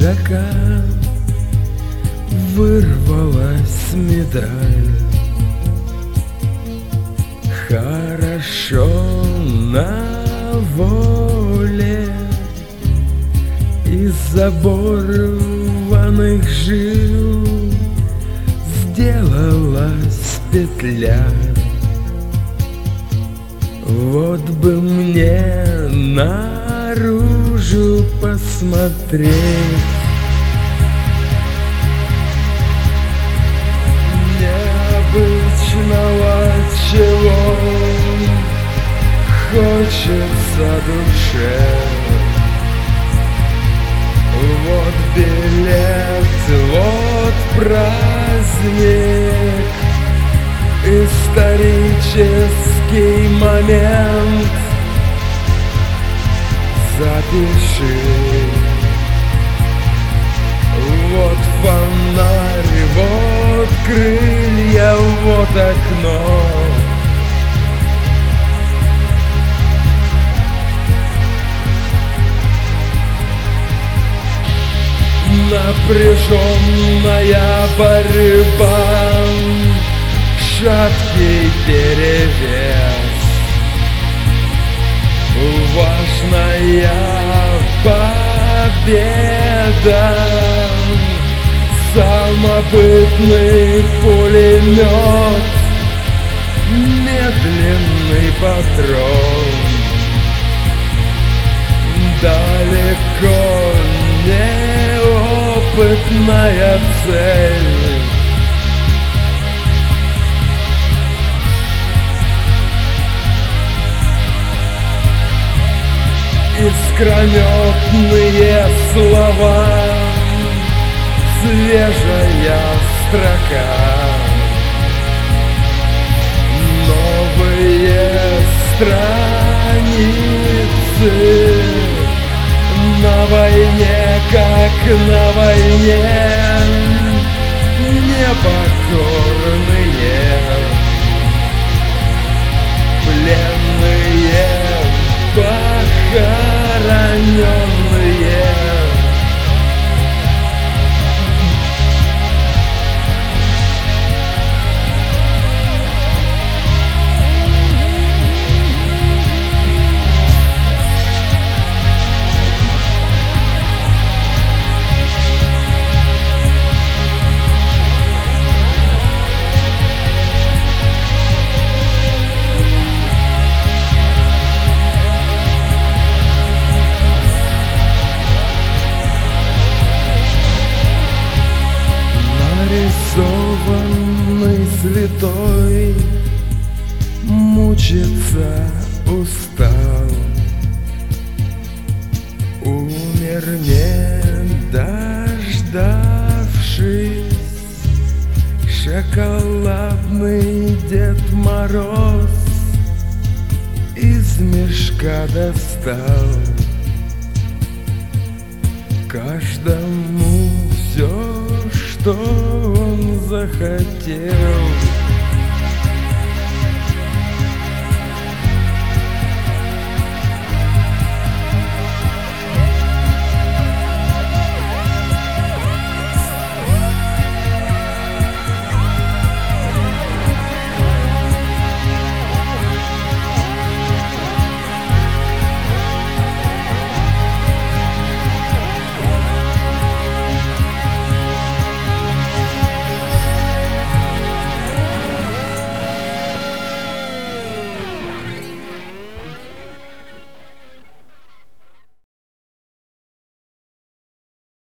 пиджака вырвалась медаль. Хорошо на воле, из заборванных жил сделалась петля. Вот бы мне наружу посмотреть, необычного чего хочется душе. Вот билет, вот праздник, исторический момент. Запиши. Вот фонарь, вот крылья, вот окно. Напряженная борьба, шаткий перевес, важная победа, самобытный пулемет, медленный патрон, далеко неопытная цель. Искрометные слова, свежая строка, новые страницы. На войне, как на войне, непокорные, пленные, похороненные. Нарисованный святой мучиться устал, умер не дождавшись. Шоколадный Дед Мороз из мешка достал каждому все, что он захотел.